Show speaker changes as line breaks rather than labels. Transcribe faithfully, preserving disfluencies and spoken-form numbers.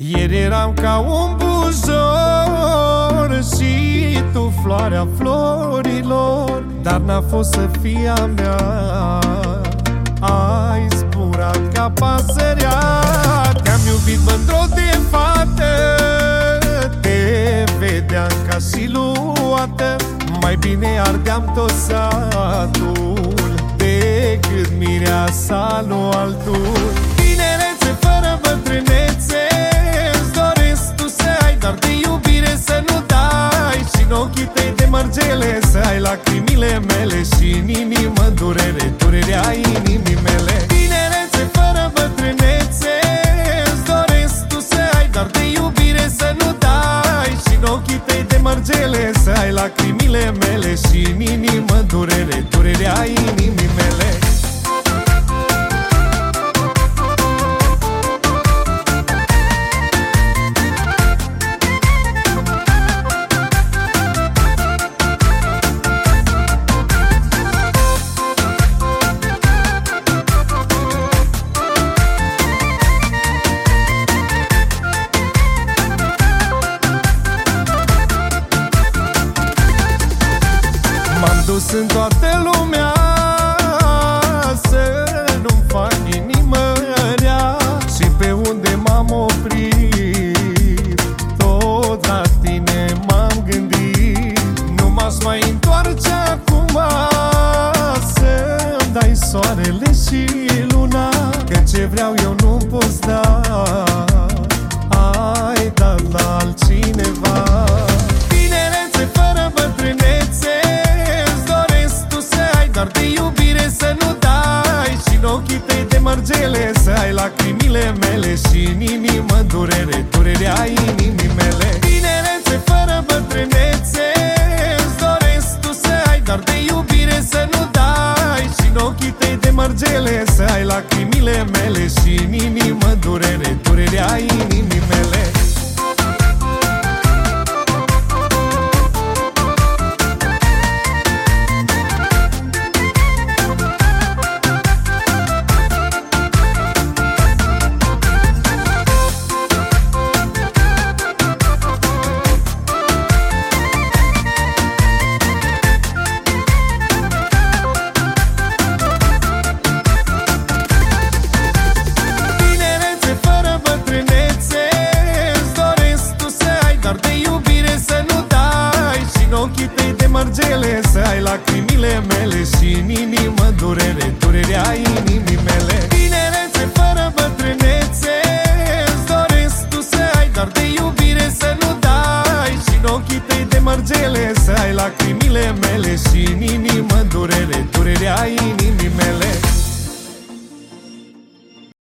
Ieri eram ca un buzor și tu floarea florilor, dar n-a fost să fie a mea. Ai zburat ca pasărea, te-am iubit mândro de fată, te vedeam ca siluată, mai bine ardeam tot satul decât mireasa lui altul. Tinerețe fără bătrânețe, îți doresc tu să ai, dar de iubire să nu dai, și în ochii tăi de mărgele să ai lacrimile mele, și în inimă durere, durerea inimii mele. Tinerețe fără bătrânețe, îți doresc tu să ai, dar de iubire să nu dai, și în ochii tăi de mărgele să ai lacrimile mele, și în inimă durere, durerea inimii mele. M-am dus în toată lumea să nu-mi fac inimă rea, și pe unde m-am oprit, tot la tine m-am gândit. Nu m-aș mai întoarce acum, să-mi dai soarele și luna, că ce vreau eu nu poți da, ai dat la altcineva. Tinerețe fără bătrânețe, dar de iubire să nu dai, și în ochii tăi de mărgele să ai lacrimile mele, și în inimă durere, durerea inimii mele. Tinerețe fără bătrânețe, îți doresc tu să ai, dar de iubire să nu dai, și în ochii tăi de mărgele să ai lacrimile mele, și în inimă durere, durerea inimii mele. Mărgele să ai lacrimile mele, și în inimă durere, durerea inimii mele. Tinerețe fără bătrânețe, îți doresc tu să ai, dar de iubire să nu dai, și în ochii tăi de mărgele să ai lacrimile mele, și în inimă durere, durerea inimii mele.